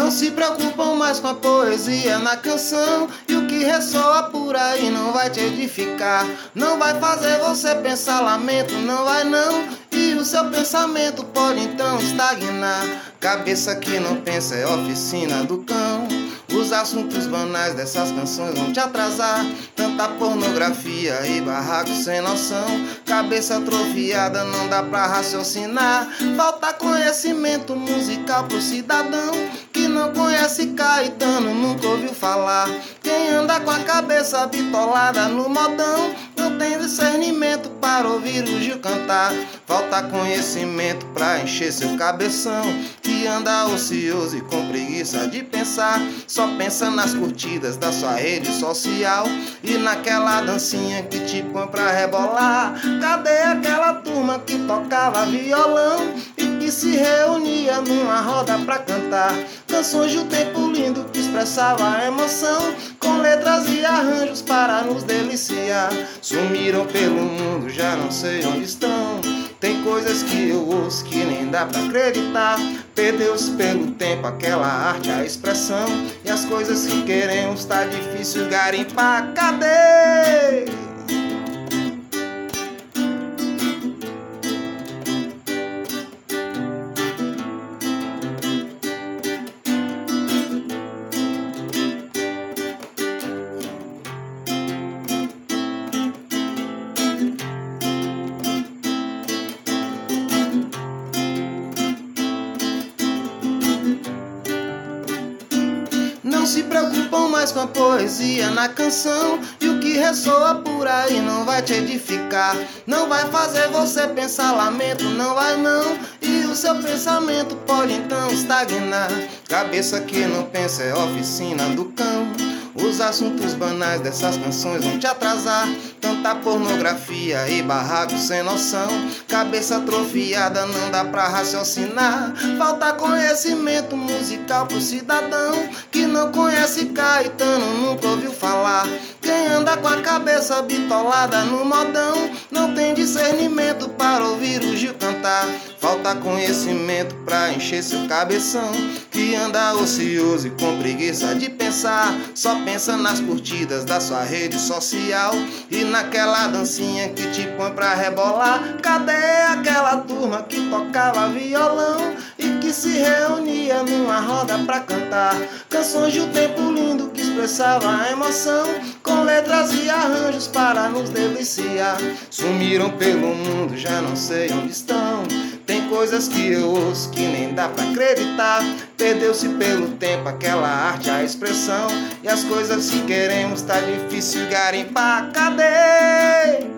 Não se preocupam mais com a poesia na canção, e o que ressoa por aí não vai te edificar. Não vai fazer você pensar lamento, não vai não, e o seu pensamento pode então estagnar. Cabeça que não pensa é oficina do cão. Os assuntos banais dessas canções vão te atrasar. Tanta pornografia e barraco sem noção. Cabeça atrofiada, não dá pra raciocinar. Falta conhecimento musical pro cidadão que não conhece Caetano, nunca ouviu falar. Quem anda com a cabeça bitolada no modão não tem discernimento para ouvir o Gil cantar. Falta conhecimento pra encher seu cabeção que anda ocioso e com preguiça de pensar. Só pensa nas curtidas da sua rede social e naquela dancinha que te põe pra rebolar. Cadê aquela turma que tocava violão e que se reunia numa roda pra cantar canções de um tempo lindo que expressava a emoção, com letras e arranjos para nos deliciar? Sumiram pelo mundo, já não sei onde estão. Tem coisas que eu ouço que nem dá pra acreditar. Perdeu-se pelo tempo aquela arte, a expressão, e as coisas que queremos tá difícil garimpar. Cadê? Não se preocupam mais com a poesia na canção, e o que ressoa por aí não vai te edificar. Não vai fazer você pensar lamento, não vai não, e o seu pensamento pode então estagnar. Cabeça que não pensa é oficina do cão. Os assuntos banais dessas canções vão te atrasar. Tanta pornografia e barraco sem noção. Cabeça atrofiada, não dá pra raciocinar. Falta conhecimento musical pro cidadão que não conhece Caetano, nunca ouviu falar. Quem anda com a cabeça bitolada no modão não tem discernimento para ouvir o Gil cantar. Falta conhecimento pra encher seu cabeção que anda ocioso e com preguiça de pensar. Só pensa nas curtidas da sua rede social e naquela dancinha que te põe pra rebolar. Cadê aquela turma que tocava violão e que se reunia numa roda pra cantar canções de um tempo lindo que expressava a emoção, com letras e arranjos para nos deliciar? Sumiram pelo mundo, já não sei onde estão. Tem coisas que eu ouço que nem dá pra acreditar. Perdeu-se pelo tempo aquela arte, a expressão, e as coisas que queremos tá difícil garimpar. Cadê?